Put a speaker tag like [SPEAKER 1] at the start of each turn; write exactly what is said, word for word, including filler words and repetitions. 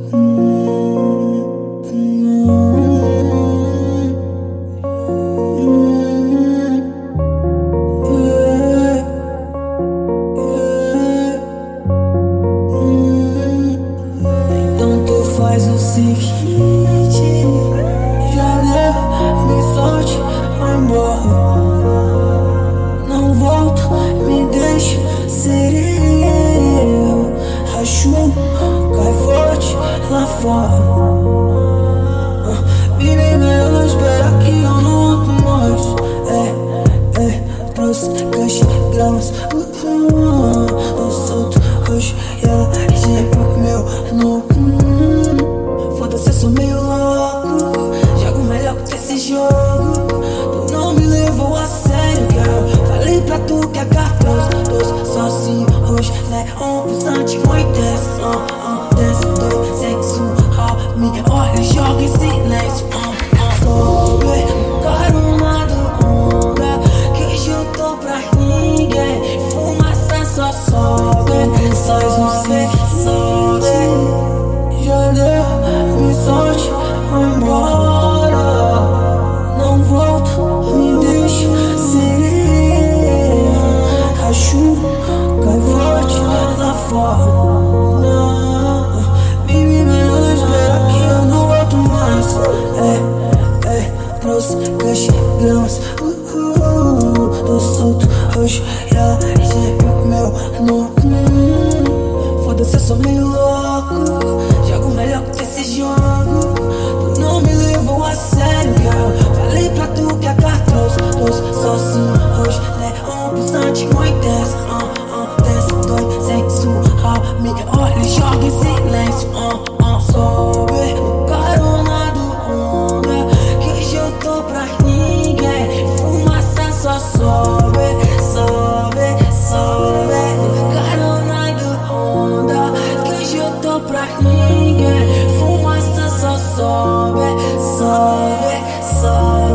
[SPEAKER 1] Então tu faz o seguinte, já deu, me solte, vai embora. Não volto, me deixa ser eu. Rachu, cai forte lá fora. Vive melhor, não espera que eu não amo mais. É, é, trouxe caixa gramas. uh, uh, Tô solto hoje e ela é meu nome. Foda-se, eu sou meio louco. Jogo melhor que esse jogo. Tu não me levou a sério, girl. Falei pra tu que é cartoso. Tô sozinho hoje, né? Um pulsante, muito desce. Uh, uh, desce, tô sexual. Me olha, joga em silêncio. Uh, uh. Sobe, carona do onda. Que hoje eu tô pra ninguém. Fumaça só sobe. Só sobe, sobe. Já deu, me solte, vai embora. Não volto, me deixa ser. Rachu, cai forte lá fora. Vive melhor, espera que eu não volto mais. É, é, trouxe caixa gramas. uh, uh, Tô solto hoje e ela é meu nome. Foda-se, eu sou meio louco. Jogo melhor que esse jogo. Tu não me levou a sério, girl. Falei pra tu que é cartoso. Tô sozinho hoje, né? Um pulsante, muito desce. Uh, uh, desce, tô sexual. Me olha e joga em silêncio. Uh, uh, sobe, carona do onda. Que hoje eu tô pra ninguém. Fumaça só sobe, sobe, sobe. Carona do onda. Que hoje eu tô pra ninguém. Fumaça só sobe, sobe, sobe.